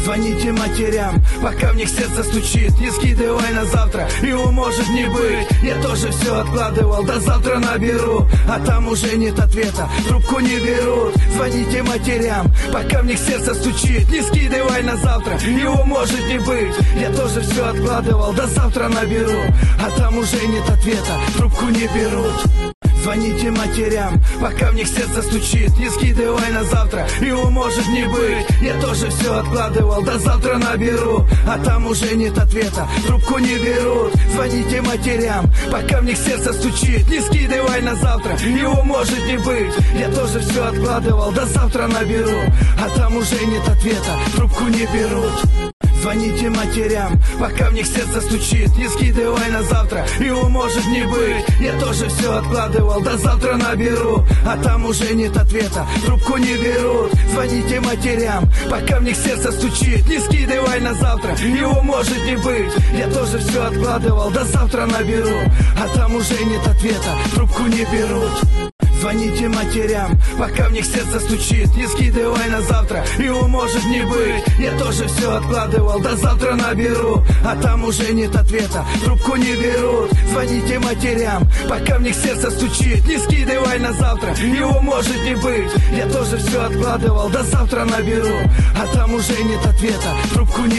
Звоните матерям, пока в них сердце стучит. Не скидывай на завтра, его может не быть. Я тоже все откладывал, до завтра наберу, а там уже нет ответа, трубку не берут. Звоните матерям, пока в них сердце стучит. Не скидывай на завтра, его может не быть. Я тоже все откладывал, до завтра наберу, а там уже нет ответа, трубку не берут. Звоните матерям, пока в них сердце стучит. Не скидывай на завтра, его может не быть. Я тоже все откладывал, до завтра наберу, а там уже нет ответа, трубку не берут. Звоните матерям, пока в них сердце стучит. Не скидывай на завтра, его может не быть. Я тоже все откладывал, до завтра наберу, а там уже нет ответа, трубку не берут. Звоните матерям, пока в них сердце стучит. Не скидывай на завтра, его может не быть. Я тоже все откладывал, до завтра наберу, а там уже нет ответа, трубку не берут. Звоните матерям, пока в них сердце стучит. Не скидывай на завтра, его может не быть. Я тоже все откладывал, до завтра наберу, а там уже нет ответа, трубку не берут. Звоните матерям, пока в них сердце стучит. Не скидывай на завтра, его может не быть. Я тоже все откладывал, до завтра наберу, а там уже нет ответа, трубку не берут. Звоните матерям, пока в них сердце стучит. Не скидывай на завтра, его может не быть. Я тоже все откладывал, до завтра наберу, а там уже нет ответа, трубку не